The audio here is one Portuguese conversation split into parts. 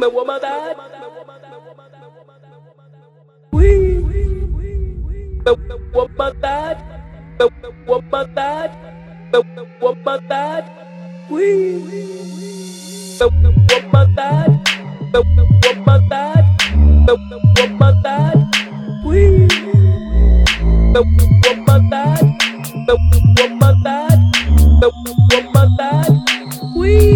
vou mandar. Ui, eu vou mandar. Eu vou mandar. Eu vou mandar. Ui, eu vou mandar. Eu vou mandar. Eu vou mandar. Ui, eu vou mandar. Eu vou mandar. Eu vou mandar. Ui.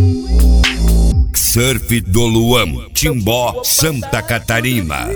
Surf do Luan, Timbó, Santa Catarina.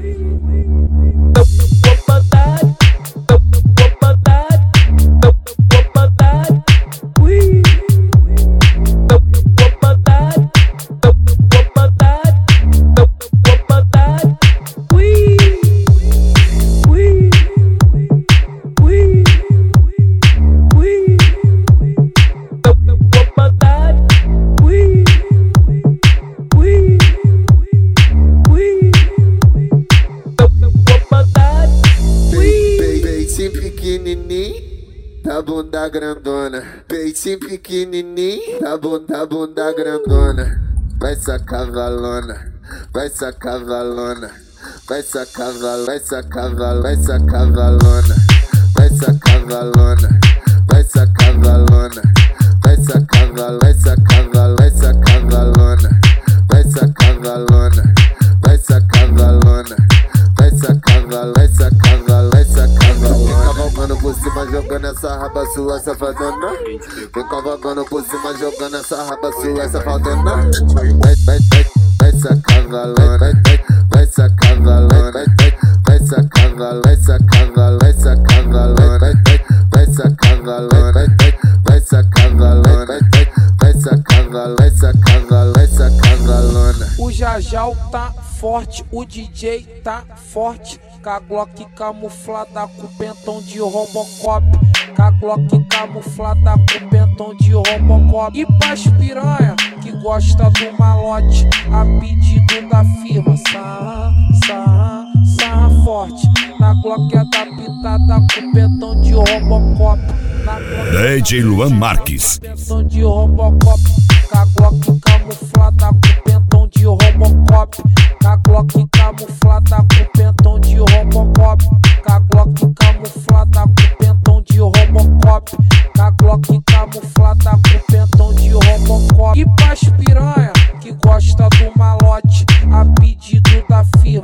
Da bunda grandona, peitinho pequenininho, da bunda grandona. Vai sacar valona, vai sacar valona, vai sacar valona, vai sacar valona, vai sacar valona, vai sacar valona, vai sacar valona, vai sacar valona, vai sacar valona, vai sacar valona, vai sacar valona, vai sacar valona, vai sacar valona, vai sacar valona, vai sacar valona. Cavalgando por cima, jogando essa raba sua safadona. Vem cavalgando por cima, jogando essa raba sua safadona. Vai sacar valona, vai sacar valona, vai sacar valona, vai sacar valona, vai sacar valona, vai sacar valona, vai sacar valona, vai sacar valona, vai sacar valona, vai sacar valona. O Jajal tá forte, o DJ tá forte. Com a Glock camuflada com pentão de Robocop. Com a Glock camuflada com pentão de Robocop. E pras piranha que gosta do malote, a pedido da firma. Sarra forte. Na Glock é da pitada com pentão de Robocop. DJ Luan Marques. Pentão de Robocop. Com a Glock camuflada com pentão de Robocop. Com a Glock camuflada com pentão de Robocop. Com a Glock camuflada com pentão de Robocop. Com a Glock camuflada com pentão de Robocop. E pras piranha que gosta do malote, a pedido da firma.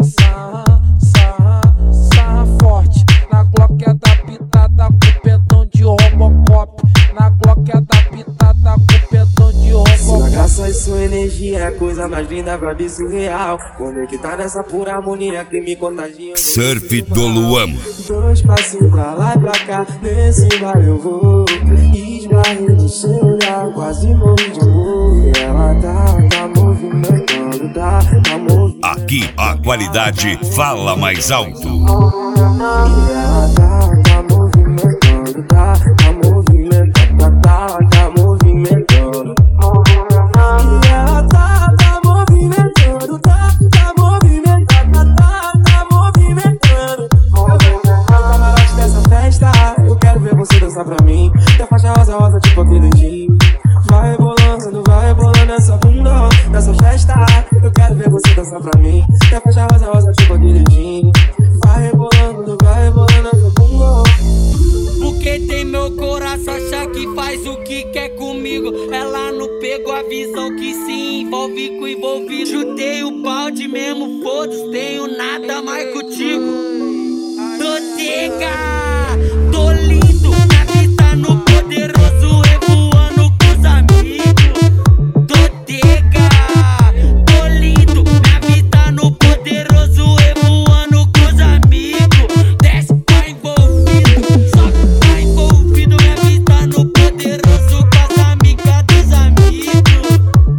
Sarra forte. Na Glock é da pitada com pentão de Robocop. Na Glock é da pitada com pentão de Robocop. Sua graça e sua energia é a coisa mais linda pra mim surreal. Conectar nessa pura harmonia que me contagia. Surf do Luan. Dois passinhos pra lá e pra cá, nesse bar eu vou. Esbarrei de seu olhar, quase morro de amor. E ela tá movimentando, tá movimentando. Aqui a qualidade fala mais alto. E ela tá movimentando, tá movimentando, tá movimentando. E ela tá movimentando, tá movimentando, tá movimentando. Camarote dessa festa, eu quero ver você dançar pra mim. Da faixa rosa, tipo aquele jean. Vai rebolando essa bunda nessa festa. Eu quero ver você dançar pra mim. Da faixa rosa, tipo aquele jean. Vai rebolando essa bunda. Porque tem meu coração, acha que faz o que quer comigo. Ela não pegou a visão que se envolve com envolvido. Chutei o balde mesmo, foda-se, tenho nada mais contigo. Dotega, tô lindo, na pista no poderoso, revoando com os amigos. Dotega, tô lindo, na pista no poderoso, revoando com os amigos. Desce pra envolvido, sobe pra envolvido, minha pista no poderoso, com as amigas dos amigos.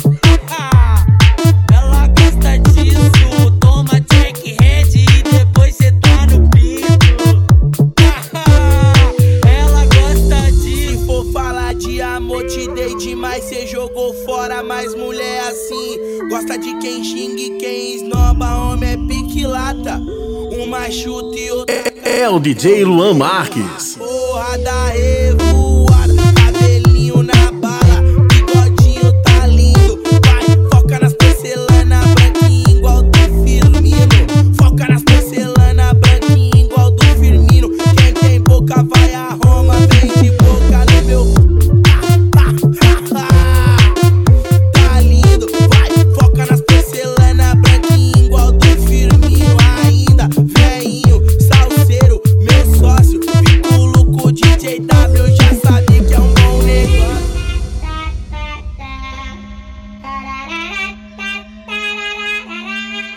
Ela gosta disso, toma check hand e depois cê tá no pico. Ela gosta disso. Se for falar de amor, te dei demais, cê jogou fora, mas mulher assim gosta de quem xinga e quem esnoba, homem é pique lata. Uma chuta e outra. É o DJ Luan Marques. Porra da revoada, cabelinho na bala, bigodinho tá lindo. Vai, foca nas porcelanas,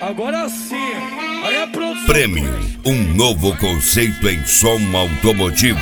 Agora sim, aí é produção. Prêmio, um novo conceito em som automotivo.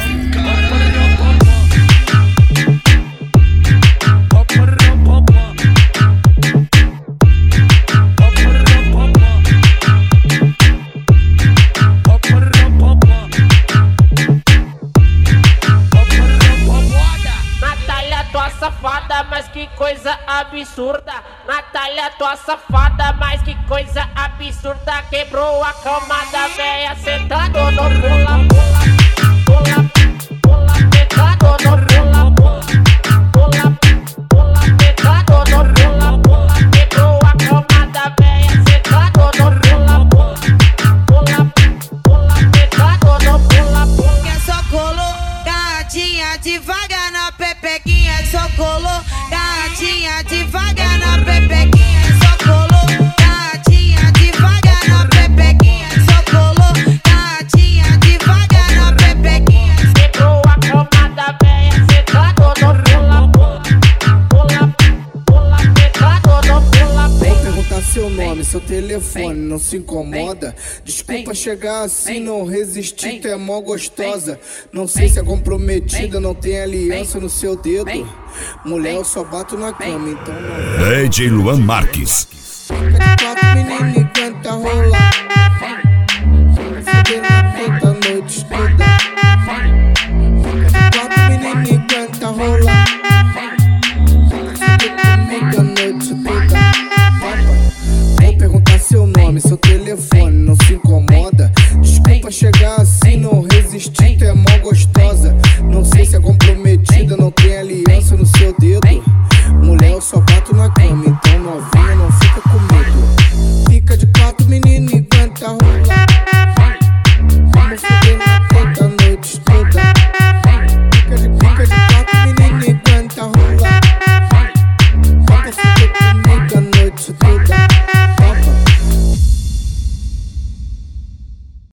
Natália, tua safada, mas que coisa absurda. Natália, tua safada, mas que coisa absurda. Quebrou a cama da véia, sentado no pula, pula, pula, pula, sentado no pula, pula, pula, sentado no pula, pula. Quebrou a cama da véia, sentado no pula, pula, pula, sentado no pula, pula. Que só colocar devagar na pepequinha, só colocar devagar na pepequinha, só colocar devagar na pepequinha, só colocar devagar na pepequinha. Quebrou a cama da véia, sentado no pula, pula, pula, sentado no pula, Vou perguntar seu nome, seu telefone, não se incomoda? Desculpa chegar assim, não resisti, tu é mó gostosa. Não sei se é comprometida, não tem aliança no seu dedo. Mulher, eu só bato na cama, então não. DJ Luan Marques. Fica